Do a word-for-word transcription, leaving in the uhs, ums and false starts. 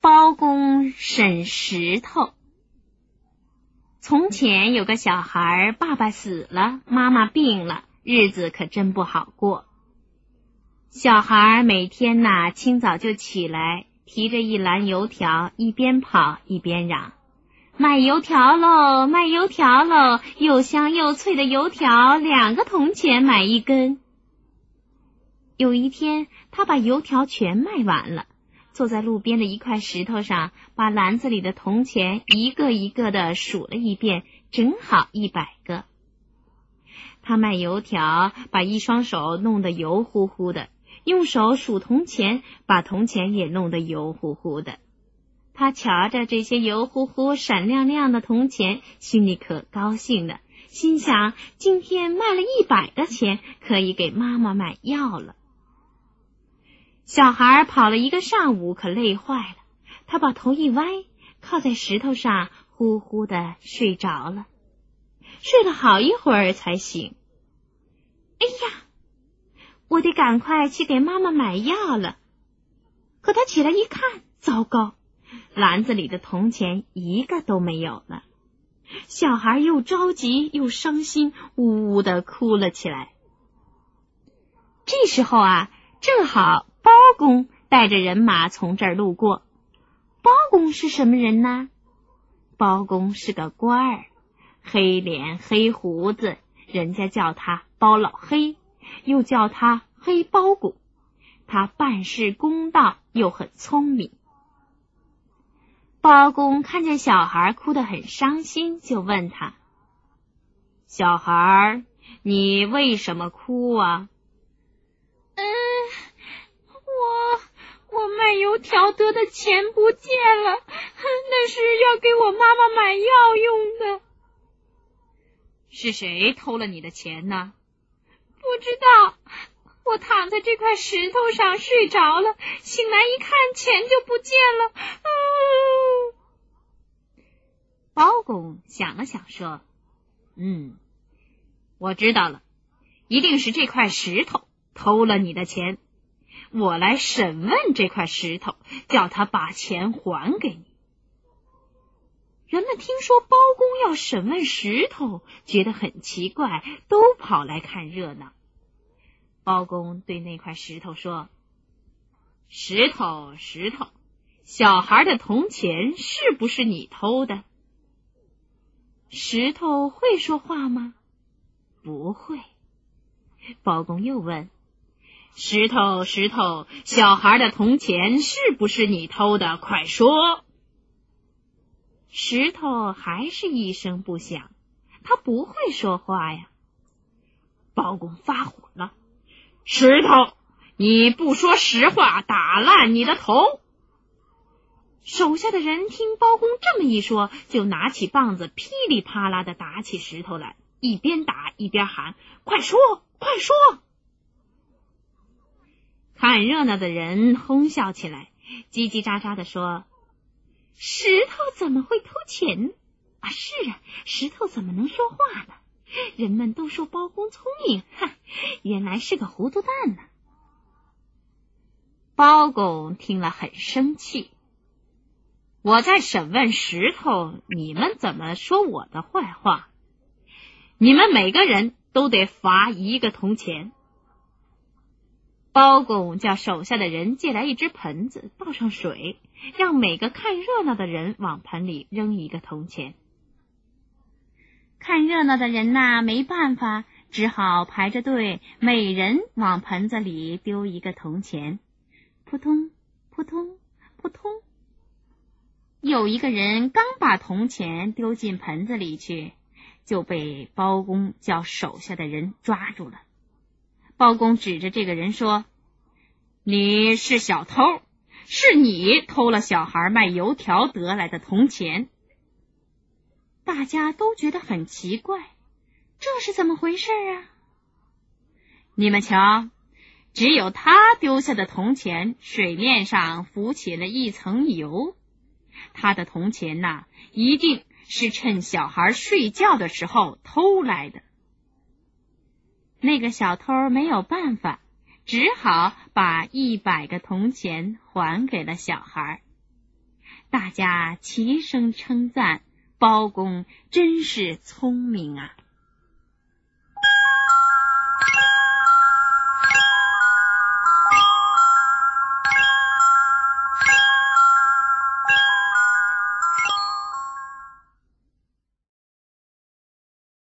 包公审石头。从前有个小孩，爸爸死了，妈妈病了，日子可真不好过。小孩每天呐，清早就起来，提着一篮油条，一边跑一边嚷：卖油条喽，卖油条喽，又香又脆的油条，两个铜钱买一根。有一天，他把油条全卖完了，坐在路边的一块石头上，把篮子里的铜钱一个一个的数了一遍，正好一百个。他卖油条，把一双手弄得油乎乎的，用手数铜钱，把铜钱也弄得油乎乎的。他瞧着这些油乎乎、闪亮亮的铜钱，心里可高兴了，心想今天卖了一百个钱，可以给妈妈买药了。小孩跑了一个上午，可累坏了，他把头一歪，靠在石头上，呼呼的睡着了。睡了好一会儿才醒。哎呀，我得赶快去给妈妈买药了。可他起来一看，糟糕，篮子里的铜钱一个都没有了。小孩又着急又伤心，呜呜的哭了起来。这时候啊，正好包公带着人马从这儿路过。包公是什么人呢？包公是个官儿，黑脸黑胡子，人家叫他包老黑，又叫他黑包公。他办事公道，又很聪明。包公看见小孩哭得很伤心，就问他：小孩，你为什么哭啊？ 嗯，我我卖油条得的钱不见了，那是要给我妈妈买药用的。 是谁偷了你的钱呢？ 不知道，我躺在这块石头上睡着了，醒来一看，钱就不见了。嗯， 包公想了想说：嗯，我知道了，一定是这块石头偷了你的钱。我来审问这块石头，叫他把钱还给你。人们听说包公要审问石头，觉得很奇怪，都跑来看热闹。包公对那块石头说：石头，石头，小孩的铜钱是不是你偷的？石头会说话吗？不会。包公又问：石头，石头，小孩的铜钱是不是你偷的？快说。石头还是一声不响，他不会说话呀。包公发火了：石头，你不说实话，打烂你的头！手下的人听包公这么一说，就拿起棒子噼里啪啦的打起石头来，一边打一边喊：快说，快说！看热闹的人哄笑起来，叽叽喳喳的说：石头怎么会偷钱啊？是啊，石头怎么能说话呢？人们都说包公聪明，哈，原来是个糊涂蛋呢。包公听了很生气：我在审问石头，你们怎么说我的坏话？你们每个人都得罚一个铜钱。包公叫手下的人借来一只盆子，倒上水，让每个看热闹的人往盆里扔一个铜钱。看热闹的人呐，没办法，只好排着队，每人往盆子里丢一个铜钱。扑通扑通扑通，有一个人刚把铜钱丢进盆子里去，就被包公叫手下的人抓住了。包公指着这个人说：你是小偷，是你偷了小孩卖油条得来的铜钱。大家都觉得很奇怪，这是怎么回事啊？你们瞧，只有他丢下的铜钱水面上浮起了一层油，他的铜钱呐，一定是趁小孩睡觉的时候偷来的。那个小偷没有办法，只好把一百个铜钱还给了小孩。 大家齐声称赞包公真是聪明啊。